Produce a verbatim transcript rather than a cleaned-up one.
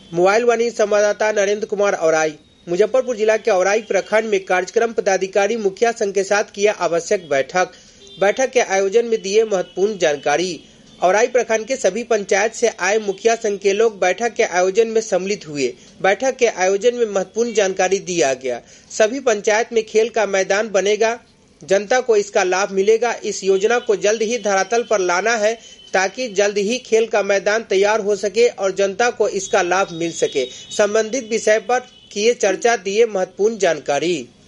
Mobile वाणी संवाददाता नरेंद्र कुमार औराई। मुजफ्फरपुर जिला के औराई प्रखंड में कार्यक्रम पदाधिकारी मुखिया संघ के साथ किया आवश्यक बैठक। बैठक के आयोजन में दिए महत्वपूर्ण जानकारी। औराई प्रखंड के सभी पंचायत से आए मुखिया संघ के लोग बैठक के आयोजन में सम्मिलित हुए। बैठक के आयोजन में महत्वपूर्ण जानकारी दिया गया। सभी पंचायत में खेल का मैदान बनेगा, जनता को इसका लाभ मिलेगा। इस योजना को जल्द ही धरातल पर लाना है ताकि जल्द ही खेल का मैदान तैयार हो सके और जनता को इसका लाभ मिल सके। संबंधित विषय पर किए चर्चा, दिए महत्वपूर्ण जानकारी।